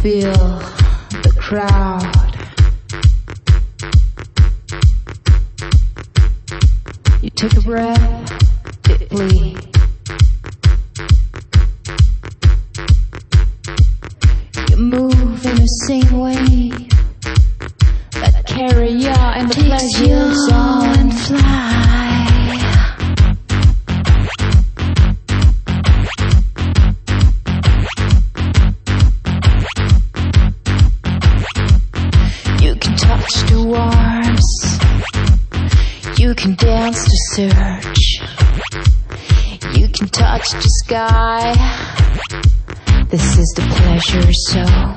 feel the crowd. You take a breath deeply. You move in the same way that carry you and the pleasure zone and fly. You can touch the warmth. You can dance the surge. You can touch the sky. This is the pleasure zone.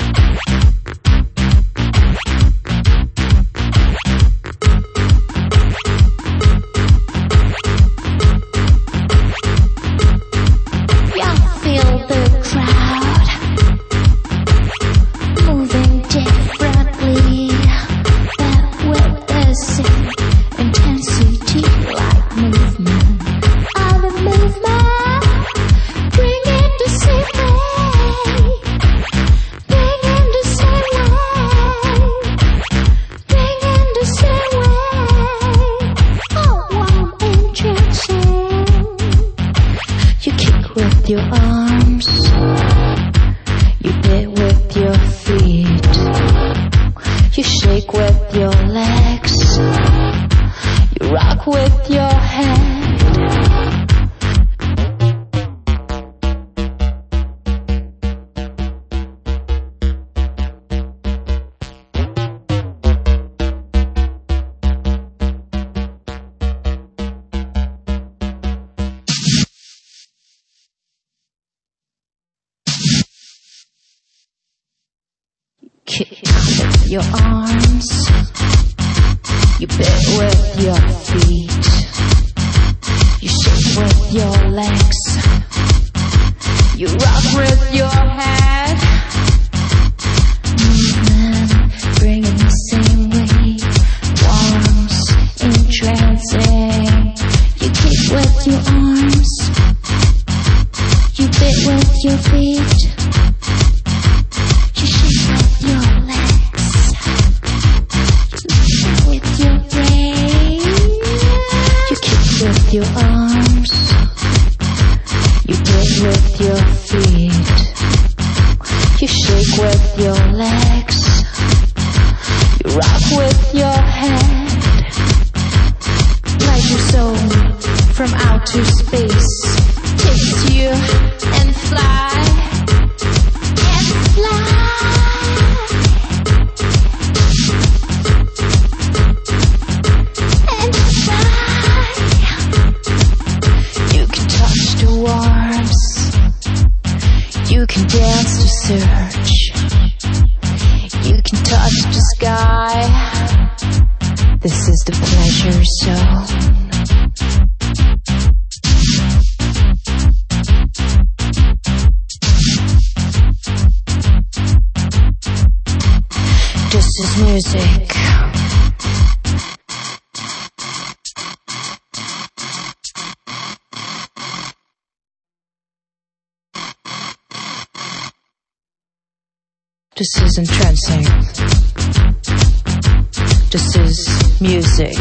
Your arms, you beat with your feet, you shake with your legs, you rock with your head. Kick with your arms, you beat with your feet, you shake with your legs, you rock with your head. Movement, bringing the same way, warmth, entrancing. You kick with your arms, you beat with your feet. Your arms, you beat with your feet, you shake with your legs, you rock with your head. Like your soul from outer space takes you and fly, and fly. You can dance the surge. You can touch the sky. This is the pleasure zone. This is music. This is entrancing. This is music.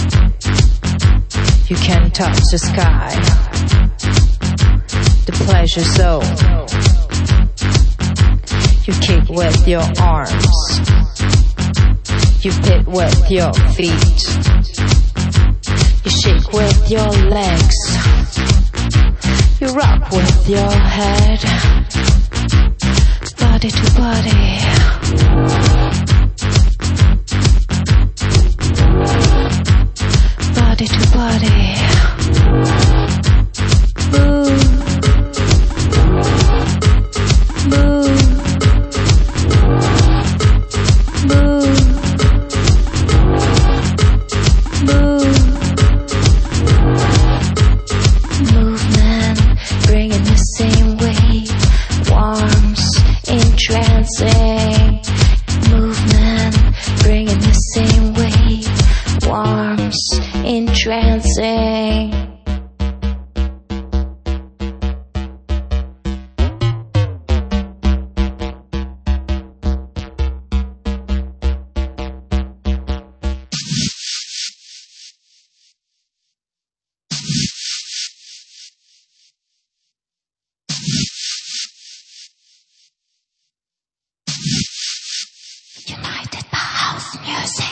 You can touch the sky. The pleasure zone. You kick with your arms. You beat with your feet. You shake with your legs. You rock with your head. Body to body. Body to body. Move. Move. Move. Move. Movement, bringing the same way. Warmth, entrancing. music.